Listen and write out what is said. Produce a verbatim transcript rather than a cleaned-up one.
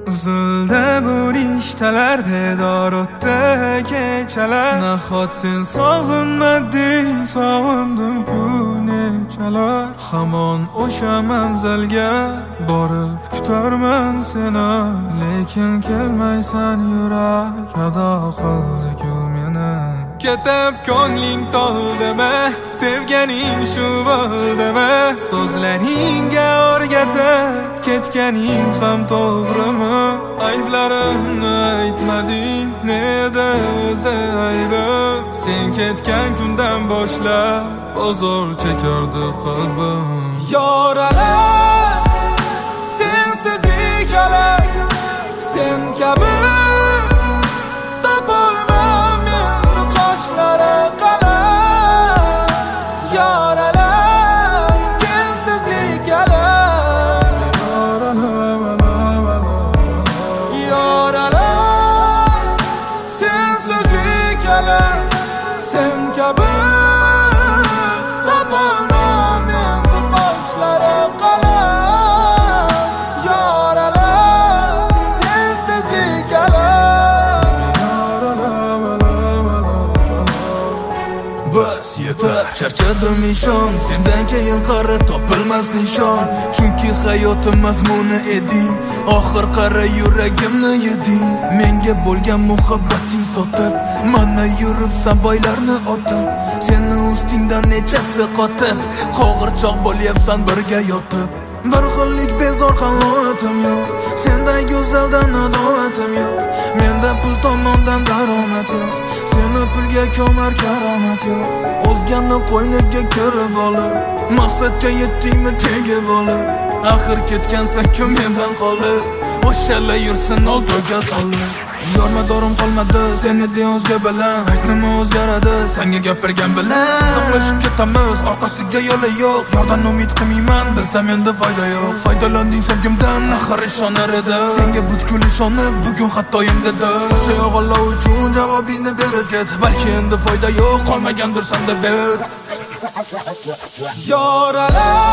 Zulde burishtalar bedor o'tdi kechalar. Nahot sen sog'inmading, sog'indim ku nechalar. Hamon o'sha manzilga borib kutarman seni, lekin kelmaysan, yurak ado qildi-ku meni. Ketib ko'ngling to'ldimi, sevganing shu bo'ldimi? So'zlaringga o'rgatib ketganing ham to'g'rimi? Ayblarimni aytmading, neda o'zi aybim? Sen ketgan kundan boshlab bozor chekardi qalbim. Yoralar sensiz ekalar, sen kabi topolmam endi qoshlari qalin. Yoralar sensizlik alam, yoralar sensizlik alam, sen kabi topolmam endi qoshlari qalin. Yoralar sensizlik alam. Bas yetar, charchadim ishon, sendan keyin qara topilmas nishon. Chunki hayotim mazmuni eding, oxir qara yuragimni yeding. Menga bo'lgan muhabbating sotib, mana yuribsan boylarni otib. Seni ustingdan nechasi qotib, qo'g'irchoq bo'lyapsan birga yotib. Bir xillik bezor halovatim yo'q, sendan go'zaldan adovatim yo'q. Menda pul tomondan daromad yo'q, seni pulga ko'mar karomat yo'q. O'zgani qo'yniga kirib olib, maqsadga yetdingmi tegib olib. Axir ketgansan ku mendan qolib, o'shala yursin oldiga solib. Yormadorim qolmadi, seni de o'zga bilan. Aytdim o'zgaradi, senga gapirgan bilan. To'qlashib ketamiz, orqasiga yo'li yo'q. Yordan umid qilmayman, bilsam endi foyda yo'q. Foydalanding sevgimdan, axir ishonar edi. Senga butkul ishonib, bugun xatoyim dedi. O'sha o'g'illar uchun javobingni berib ket. Balki endi foyda yo'q, qolmagandir senda bet. Yoralar